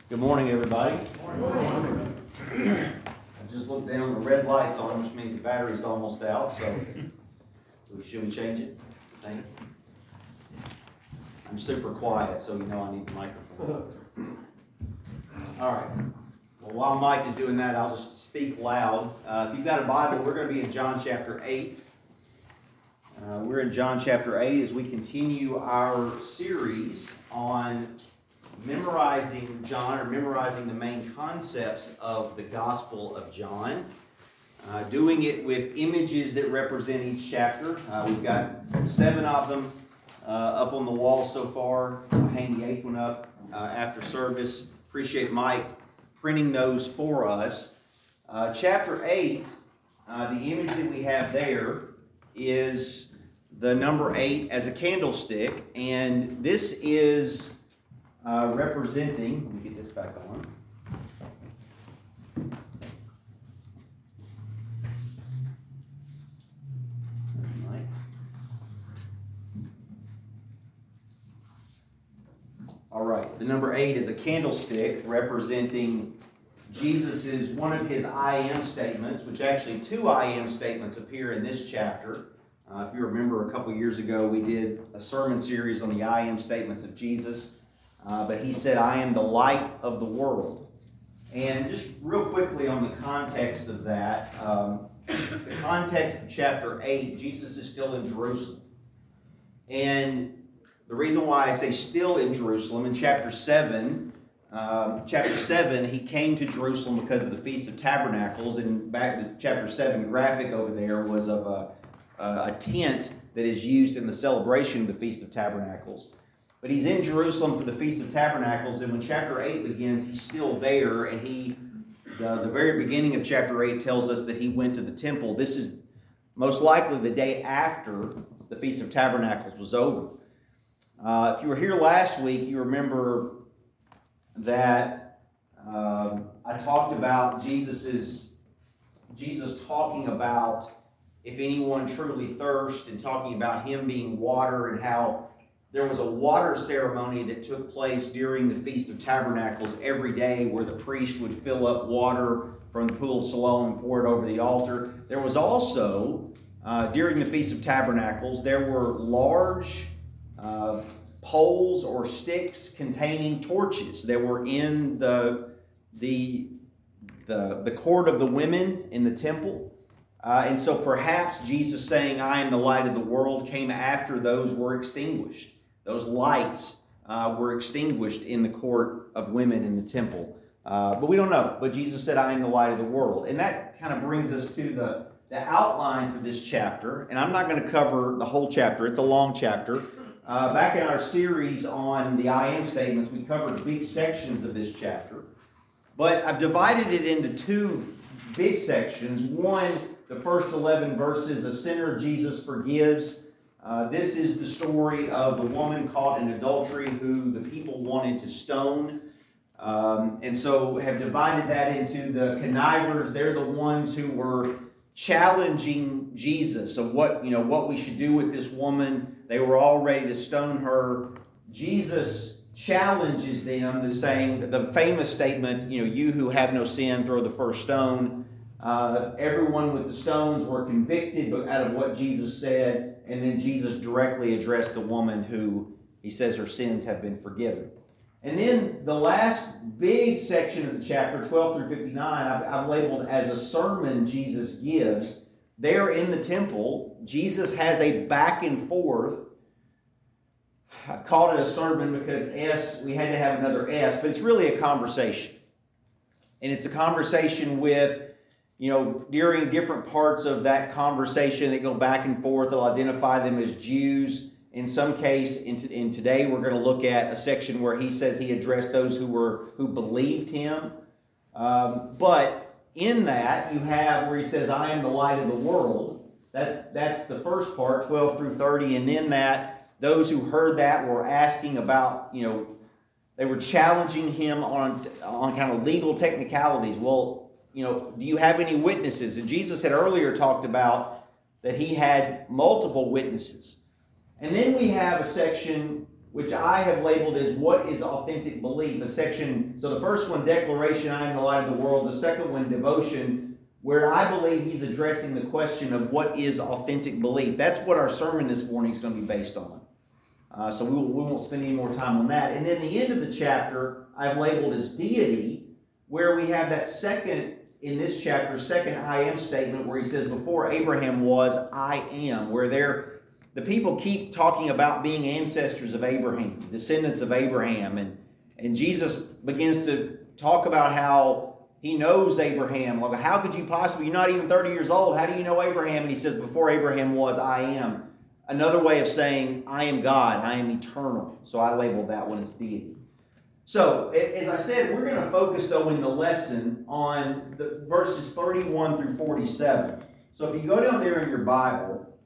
Good morning, everybody. Good morning. I just looked down, the red light's on, which means the battery's almost out, so should we change it? Thank you. I'm super quiet, so you know I need the microphone. All right. Well, while Mike is doing that, I'll just speak loud. If you've got a Bible, we're going to be in John chapter 8. We're in John chapter 8 as we continue our series on memorizing John, or memorizing the main concepts of the Gospel of John. Doing it with images that represent each chapter. We've got 7 of them up on the wall so far. I'll hang the 8th one up after service. Appreciate Mike printing those for us. Chapter 8, the image that we have there is the number 8 as a candlestick, and this is representing, let me get this back on. All right, the number 8 is a candlestick representing Jesus's one of his I am statements, which actually 2 I am statements appear in this chapter. If you remember, a couple years ago we did a sermon series on the I am statements of Jesus. But he said, I am the light of the world. And just real quickly on the context of that, the context of chapter 8, Jesus is still in Jerusalem. And the reason why I say still in Jerusalem, in chapter 7, he came to Jerusalem because of the Feast of Tabernacles. And back the chapter 7 graphic over there was of a tent that is used in the celebration of the Feast of Tabernacles. But he's in Jerusalem for the Feast of Tabernacles, and when chapter 8 begins, he's still there, and the very beginning of chapter 8 tells us that he went to the temple. This is most likely the day after the Feast of Tabernacles was over. If you were here last week, you remember that I talked about Jesus talking about if anyone truly thirsts, and talking about him being water, and how there was a water ceremony that took place during the Feast of Tabernacles every day, where the priest would fill up water from the pool of Siloam and pour it over the altar. There was also, during the Feast of Tabernacles, there were large poles or sticks containing torches that were in the court of the women in the temple. And so perhaps Jesus saying, I am the light of the world, came after those were extinguished. Those lights were extinguished in the court of women in the temple. But we don't know. But Jesus said, I am the light of the world. And that kind of brings us to the outline for this chapter. And I'm not going to cover the whole chapter. It's a long chapter. Back in our series on the I am statements, we covered big sections of this chapter. But I've divided it into 2 big sections. One, the first 11 verses, a sinner Jesus forgives. This is the story of the woman caught in adultery who the people wanted to stone. And so have divided that into the connivers. They're the ones who were challenging Jesus of what we should do with this woman. They were all ready to stone her. Jesus challenges them, saying the famous statement, you who have no sin, throw the first stone. Everyone with the stones were convicted out of what Jesus said, and then Jesus directly addressed the woman who he says her sins have been forgiven. And then the last big section of the chapter, 12 through 59, I've labeled as a sermon Jesus gives. There in the temple, Jesus has a back and forth. I've called it a sermon because we had to have another S, but it's really a conversation. And it's a conversation with, during different parts of that conversation, they go back and forth. They'll identify them as Jews. In some case, in today, we're going to look at a section where he says he addressed those who believed him. But in that, you have where he says, I am the light of the world. That's the first part, 12 through 30. And in that, those who heard that were asking about, they were challenging him on kind of legal technicalities. Well, do you have any witnesses? And Jesus had earlier talked about that he had multiple witnesses. And then we have a section which I have labeled as what is authentic belief. A section, so the first one, declaration, I am the light of the world. The second one, devotion, where I believe he's addressing the question of what is authentic belief. That's what our sermon this morning is going to be based on. So we won't spend any more time on that. And then the end of the chapter, I've labeled as deity, where we have that second, in this chapter, second I am statement, where he says, before Abraham was, I am, where the people keep talking about being ancestors of Abraham, descendants of Abraham, and Jesus begins to talk about how he knows Abraham. Like, how could you possibly, you're not even 30 years old, how do you know Abraham? And he says, before Abraham was, I am. Another way of saying, I am God, I am eternal. So I labeled that one as deity. So, as I said, we're going to focus, though, in the lesson on the verses 31 through 47. So if you go down there in your Bible,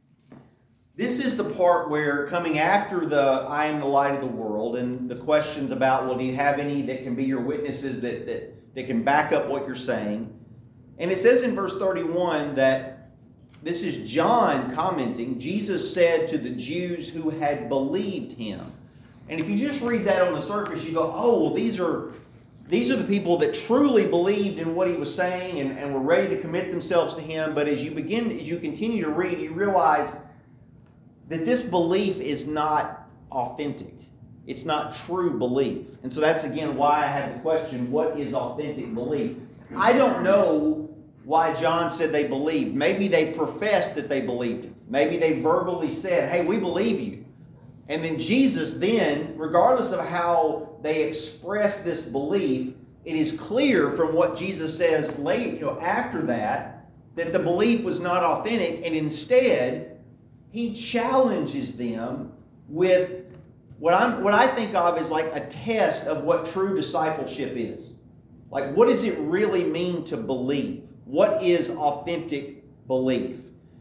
this is the part where, coming after the I am the light of the world, and the questions about, well, do you have any that can be your witnesses that can back up what you're saying? And it says in verse 31 that, this is John commenting, Jesus said to the Jews who had believed him. And if you just read that on the surface, you go, oh, well, these are the people that truly believed in what he was saying and were ready to commit themselves to him. But as you continue to read, you realize that this belief is not authentic. It's not true belief. And so that's, again, why I had the question, what is authentic belief? I don't know why John said they believed. Maybe they professed that they believed him. Maybe they verbally said, hey, we believe you. And then Jesus then, regardless of how they express this belief, it is clear from what Jesus says later, after that the belief was not authentic, and instead he challenges them with what I think of as like a test of what true discipleship is. Like, what does it really mean to believe? What is authentic belief?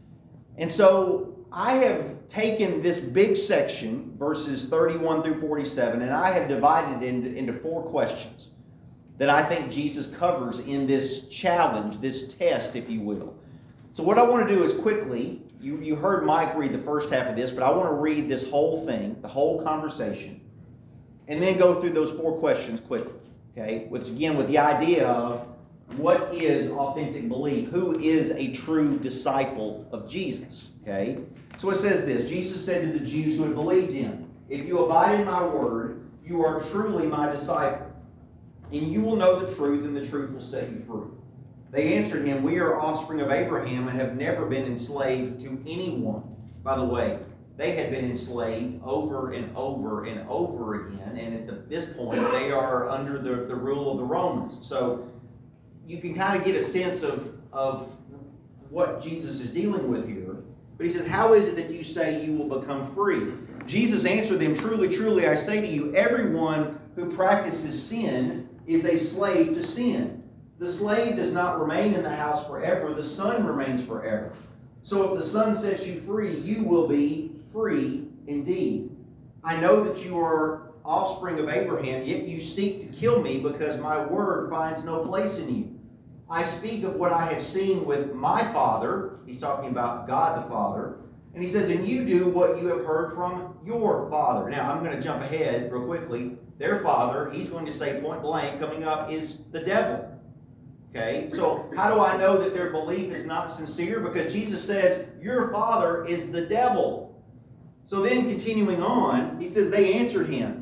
And so I have taken this big section, verses 31 through 47, and I have divided it into 4 questions that I think Jesus covers in this challenge, this test, if you will. So what I want to do is quickly, you heard Mike read the first half of this, but I want to read this whole thing, the whole conversation, and then go through those 4 questions quickly, okay? With the idea of what is authentic belief? Who is a true disciple of Jesus? Okay? So it says this, Jesus said to the Jews who had believed him, if you abide in my word, you are truly my disciple, and you will know the truth, and the truth will set you free. They answered him, we are offspring of Abraham and have never been enslaved to anyone. By the way, they had been enslaved over and over and over again, and at this point, they are under the rule of the Romans. So you can kind of get a sense of what Jesus is dealing with here. But he says, how is it that you say you will become free? Jesus answered them, truly, truly, I say to you, everyone who practices sin is a slave to sin. The slave does not remain in the house forever. The son remains forever. So if the son sets you free, you will be free indeed. I know that you are offspring of Abraham, yet you seek to kill me because my word finds no place in you. I speak of what I have seen with my Father. He's talking about God the Father. And he says, and you do what you have heard from your father. Now, I'm going to jump ahead real quickly. Their father, he's going to say point blank, coming up, is the devil. Okay? So how do I know that their belief is not sincere? Because Jesus says, your father is the devil. So then continuing on, he says, they answered him,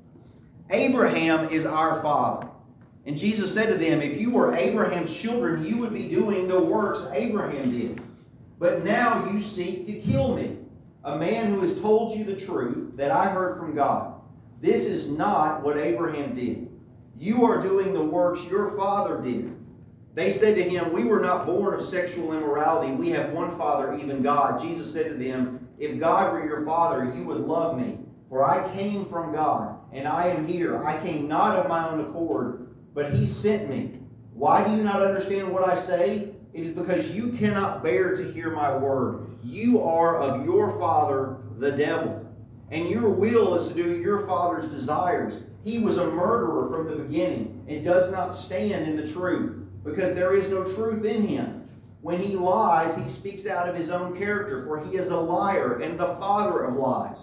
Abraham is our father. And Jesus said to them, if you were Abraham's children, you would be doing the works Abraham did. But now you seek to kill me, a man who has told you the truth that I heard from God. This is not what Abraham did. You are doing the works your father did. They said to him, we were not born of sexual immorality. We have one Father, even God. Jesus said to them, if God were your father, you would love me. For I came from God, and I am here. I came not of my own accord, but he sent me. Why do you not understand what I say? It is because you cannot bear to hear my word. You are of your father, the devil, and your will is to do your father's desires. He was a murderer from the beginning and does not stand in the truth, because there is no truth in him. When he lies, he speaks out of his own character, for he is a liar and the father of lies.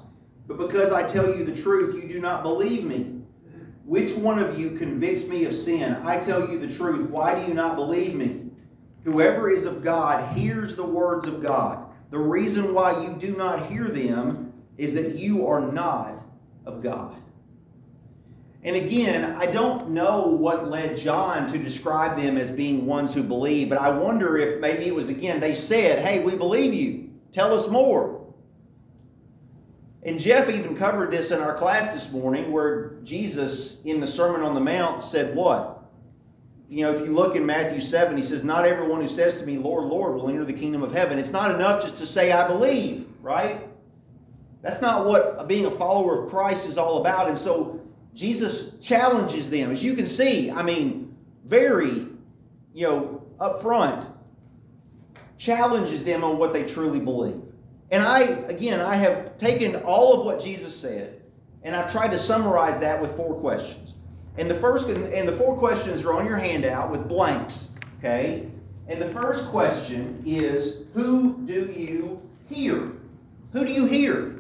But because I tell you the truth, you do not believe me. Which one of you convicts me of sin? I tell you the truth. Why do you not believe me? Whoever is of God hears the words of God. The reason why you do not hear them is that you are not of God. And again, I don't know what led John to describe them as being ones who believe, but I wonder if maybe it was, again, they said, hey, we believe you. Tell us more. And Jeff even covered this in our class this morning, where Jesus in the Sermon on the Mount said what? You know, if you look in Matthew 7, he says, not everyone who says to me, Lord, Lord, will enter the kingdom of heaven. It's not enough just to say, I believe, right? That's not what being a follower of Christ is all about. And so Jesus challenges them. As you can see, I mean, very, up front, challenges them on what they truly believe. And I have taken all of what Jesus said, and I've tried to summarize that with 4 questions. And the four questions are on your handout with blanks, okay? And the first question is, who do you hear? Who do you hear?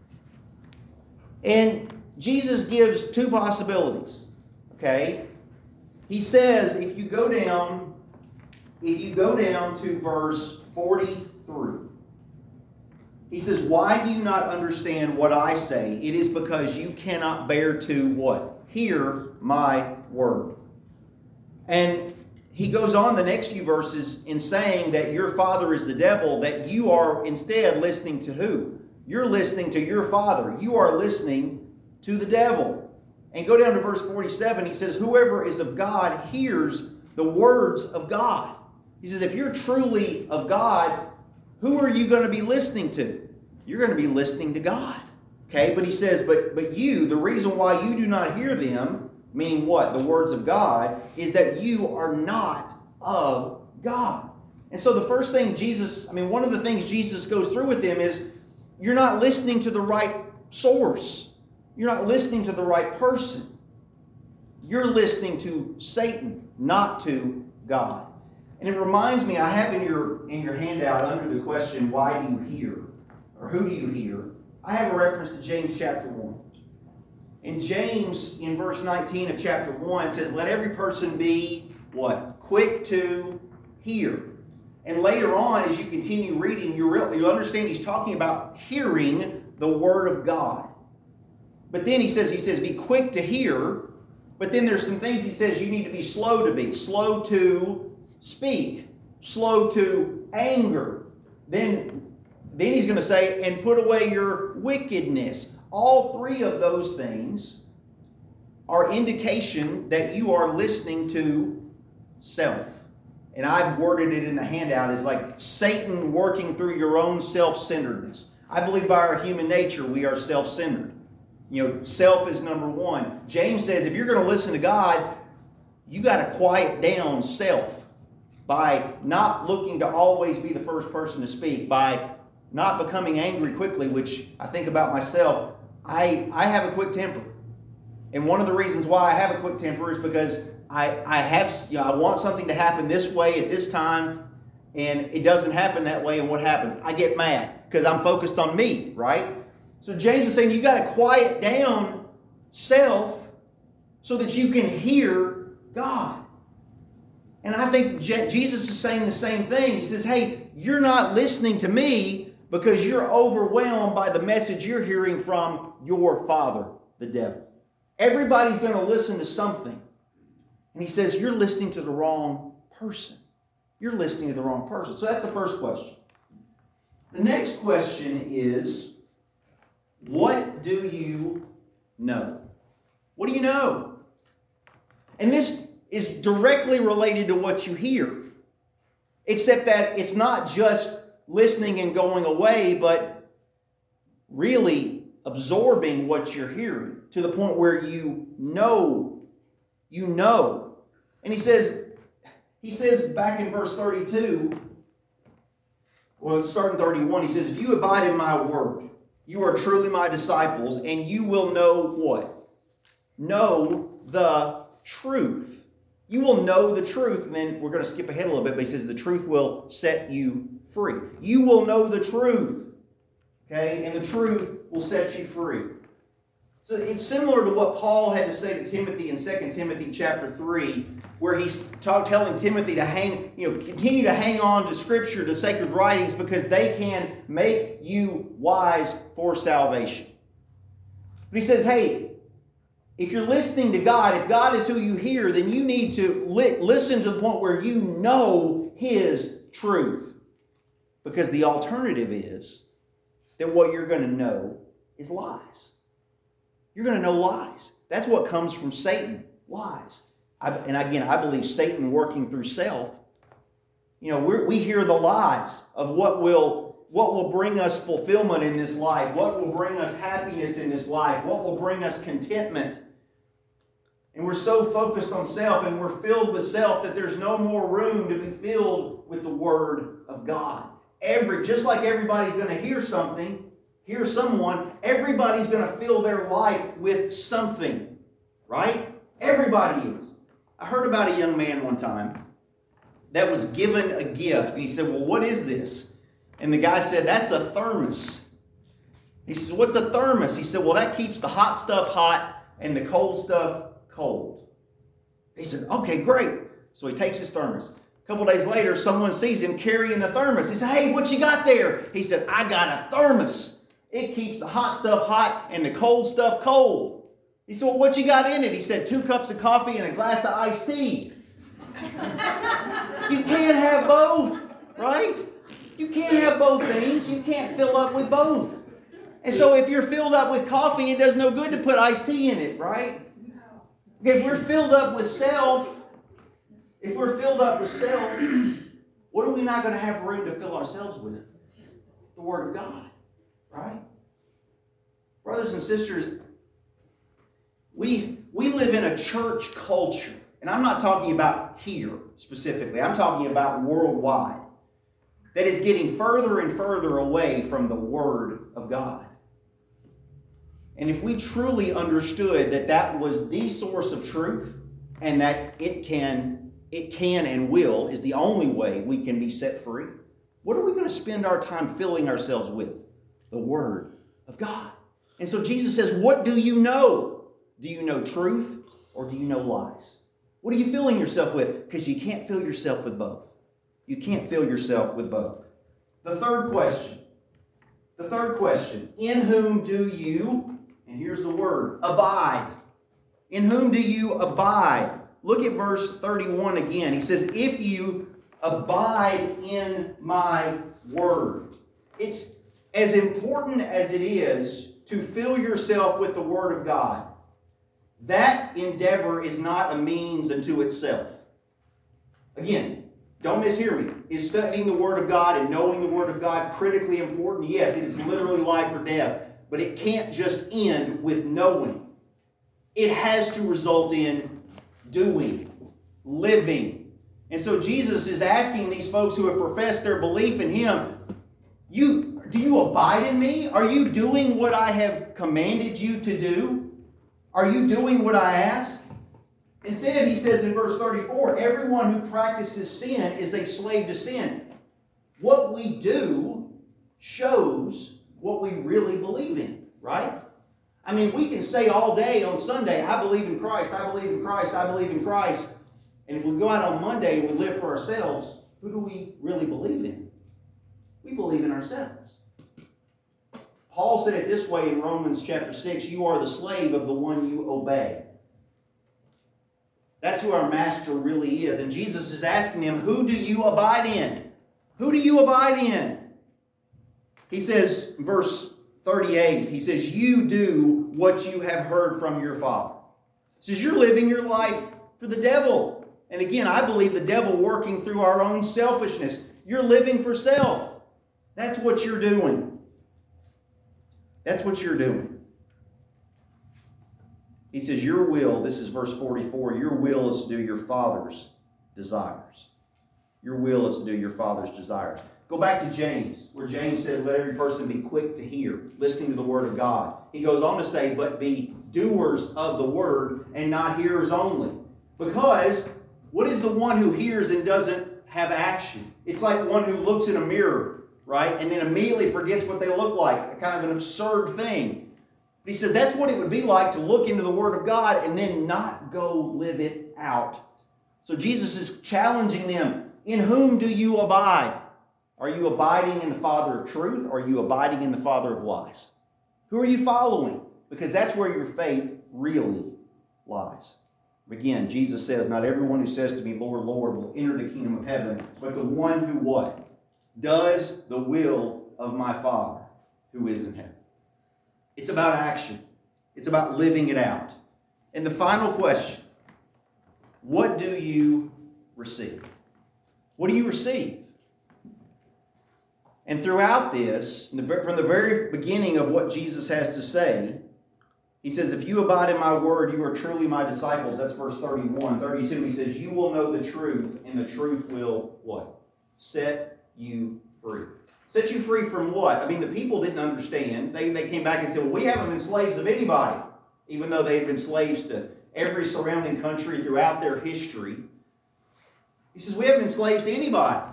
And Jesus gives 2 possibilities, okay? He says, if you go down to verse 43, he says, why do you not understand what I say? It is because you cannot bear to what? Hear my word. And he goes on the next few verses in saying that your father is the devil, that you are instead listening to who? You're listening to your father. You are listening to the devil. And go down to verse 47. He says, whoever is of God hears the words of God. He says, if you're truly of God, who are you going to be listening to? You're going to be listening to God. Okay, but he says, but you, the reason why you do not hear them, meaning what? The words of God, is that you are not of God. And so the first thing one of the things Jesus goes through with them is, you're not listening to the right source. You're not listening to the right person. You're listening to Satan, not to God. And it reminds me, I have in your handout under the question, why do you hear? Or who do you hear? I have a reference to James chapter 1. And James, in verse 19 of chapter 1, says, let every person be, what? Quick to hear. And later on, as you continue reading, you'll understand he's talking about hearing the word of God. But then he says, be quick to hear. But then there's some things he says you need to be slow to speak, slow to anger. Then he's going to say, and put away your wickedness. All 3 of those things are indication that you are listening to self. And I've worded it in the handout as like Satan working through your own self-centeredness. I believe by our human nature we are self-centered. Self is number 1. James says if you're going to listen to God, you got to quiet down self by not looking to always be the first person to speak, by not becoming angry quickly, which I think about myself. I have a quick temper. And one of the reasons why I have a quick temper is because I want something to happen this way at this time, and it doesn't happen that way, and what happens? I get mad because I'm focused on me, right? So James is saying you got to quiet down self so that you can hear God. And I think Jesus is saying the same thing. He says, hey, you're not listening to me because you're overwhelmed by the message you're hearing from your father, the devil. Everybody's going to listen to something. And he says, you're listening to the wrong person. You're listening to the wrong person. So that's the first question. The next question is, what do you know? What do you know? And this is directly related to what you hear, except that it's not just listening and going away, but really absorbing what you're hearing to the point where you know. And he says back in verse 32, well, starting 31, he says, if you abide in my word, you are truly my disciples, and you will know what? Know the truth. You will know the truth. And then we're going to skip ahead a little bit, but he says the truth will set you free. You will know the truth. Okay? And the truth will set you free. So it's similar to what Paul had to say to Timothy in 2 Timothy chapter 3, where he's telling Timothy to continue to hang on to Scripture, to sacred writings, because they can make you wise for salvation. But he says, hey, if you're listening to God, if God is who you hear, then you need to listen to the point where you know His truth. Because the alternative is that what you're going to know is lies. You're going to know lies. That's what comes from Satan, lies. And again, I believe Satan working through self. We hear the lies of what will bring us fulfillment in this life, what will bring us happiness in this life, what will bring us contentment. And we're so focused on self and we're filled with self that there's no more room to be filled with the Word of God. Just like everybody's going to hear someone, everybody's going to fill their life with something, right? Everybody is. I heard about a young man one time that was given a gift. And he said, well, what is this? And the guy said, that's a thermos. He says, what's a thermos? He said, well, that keeps the hot stuff hot and the cold stuff cold. He said, okay, great. So he takes his thermos. A couple days later, someone sees him carrying the thermos. He said, hey, what you got there? He said, I got a thermos. It keeps the hot stuff hot and the cold stuff cold. He said, well, what you got in it? He said, 2 cups of coffee and a glass of iced tea. You can't have both, right? You can't have both things. You can't fill up with both. And so if you're filled up with coffee, it does no good to put iced tea in it, right? If we're filled up with self, what are we not going to have room to fill ourselves with? The Word of God, right? Brothers and sisters, we live in a church culture, and I'm not talking about here specifically. I'm talking about worldwide, that is getting further and further away from the Word of God. And if we truly understood that was the source of truth, and that it can and will is the only way we can be set free, what are we going to spend our time filling ourselves with? The Word of God. And so Jesus says, what do you know? Do you know truth or do you know lies? What are you filling yourself with? Because you can't fill yourself with both. You can't fill yourself with both. The third question, in whom do you, and here's the word, abide. In whom do you abide? Look at verse 31 again. He says, if you abide in my word. It's as important as it is to fill yourself with the Word of God. That endeavor is not a means unto itself. Again, don't mishear me. Is studying the Word of God and knowing the Word of God critically important? Yes, it is literally life or death. But it can't just end with knowing. It has to result in doing, living. And so Jesus is asking these folks who have professed their belief in Him, do you abide in me? Are you doing what I have commanded you to do? Are you doing what I ask? Instead, he says in verse 34, everyone who practices sin is a slave to sin. What we do shows what we really believe in, right? I mean, we can say all day on Sunday, I believe in Christ, I believe in Christ, I believe in Christ. And if we go out on Monday and we live for ourselves, who do we really believe in? We believe in ourselves. Paul said it this way in Romans chapter 6, you are the slave of the one you obey. That's who our master really is. And Jesus is asking them, who do you abide in? Who do you abide in? He says, verse 38, he says, you do what you have heard from your father. He says, you're living your life for the devil. And again, I believe the devil working through our own selfishness. You're living for self. That's what you're doing. That's what you're doing. He says, your will, this is verse 44, your will is to do your father's desires. Your will is to do your father's desires. Go back to James, where James says, let every person be quick to hear, listening to the word of God. He goes on to say, but be doers of the word and not hearers only. Because what is the one who hears and doesn't have action? It's like one who looks in a mirror, right? And then immediately forgets what they look like, a kind of an absurd thing. But he says that's what it would be like to look into the Word of God and then not go live it out. So Jesus is challenging them. In whom do you abide? Are you abiding in the Father of truth, or are you abiding in the Father of lies? Who are you following? Because that's where your faith really lies. Again, Jesus says, not everyone who says to me, Lord, Lord, will enter the kingdom of heaven, but the one who what? Does the will of my Father who is in heaven. It's about action. It's about living it out. And the final question, what do you receive? What do you receive? And throughout this, from the very beginning of what Jesus has to say, he says, if you abide in my word, you are truly my disciples. That's verse 31. 32, he says, you will know the truth, and the truth will what? Set you free. Set you free from what? I mean, the people didn't understand. They came back and said, well, we haven't been slaves of anybody, even though they had been slaves to every surrounding country throughout their history. He says, we haven't been slaves to anybody.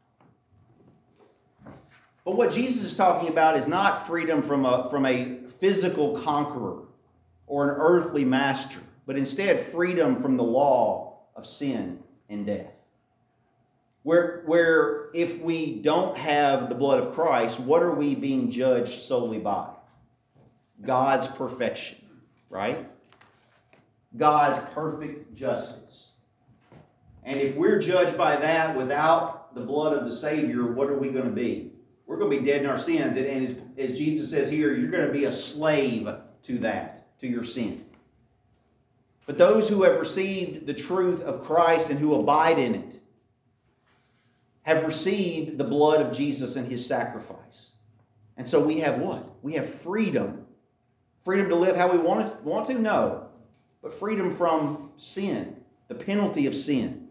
But what Jesus is talking about is not freedom from a physical conqueror or an earthly master, but instead freedom from the law of sin and death. Where if we don't have the blood of Christ, what are we being judged solely by? God's perfection, right? God's perfect justice. And if we're judged by that without the blood of the Savior, what are we going to be? We're going to be dead in our sins. And as Jesus says here, you're going to be a slave to that, to your sin. But those who have received the truth of Christ and who abide in it have received the blood of Jesus and his sacrifice. And so we have what? We have freedom. Freedom to live how we want to? No. But freedom from sin, the penalty of sin.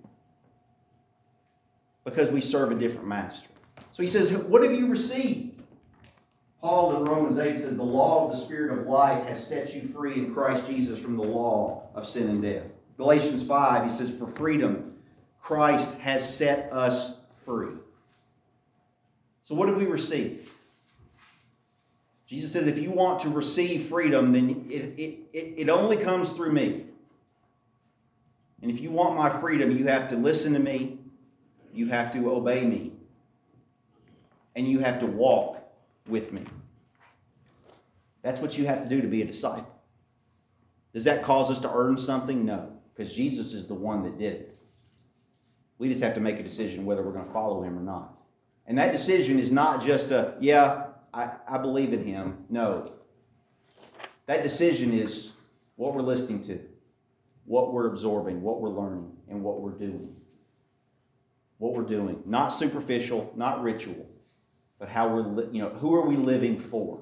Because we serve a different master. So he says, what have you received? Paul in Romans 8 says, the law of the Spirit of life has set you free in Christ Jesus from the law of sin and death. Galatians 5, he says, for freedom, Christ has set us free. So what have we received? Jesus says, if you want to receive freedom, then it only comes through me. And if you want my freedom, you have to listen to me. You have to obey me. And you have to walk with me. That's what you have to do to be a disciple. Does that cause us to earn something? No, because Jesus is the one that did it. We just have to make a decision whether we're going to follow him or not. And that decision is not just I believe in him. No. That decision is what we're listening to, what we're absorbing, what we're learning, and what we're doing. What we're doing. Not superficial, not ritual. But how who are we living for?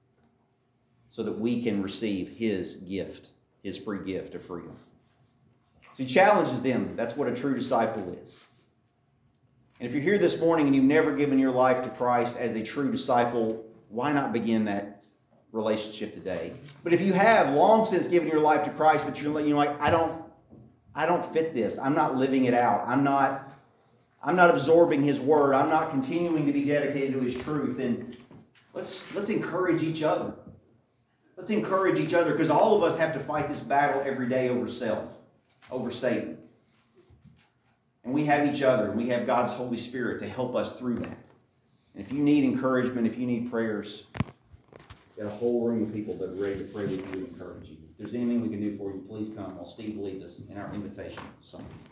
So that we can receive his gift, his free gift of freedom. So he challenges them. That's what a true disciple is. And if you're here this morning and you've never given your life to Christ as a true disciple, why not begin that relationship today? But if you have long since given your life to Christ, but you're like, I don't fit this. I'm not living it out. I'm not absorbing his word. I'm not continuing to be dedicated to his truth. And let's encourage each other. Let's encourage each other, because all of us have to fight this battle every day over self, over Satan. And we have each other, and we have God's Holy Spirit to help us through that. And if you need encouragement, if you need prayers, we've got a whole room of people that are ready to pray with you and encourage you. If there's anything we can do for you, please come while Steve leads us in our invitation song.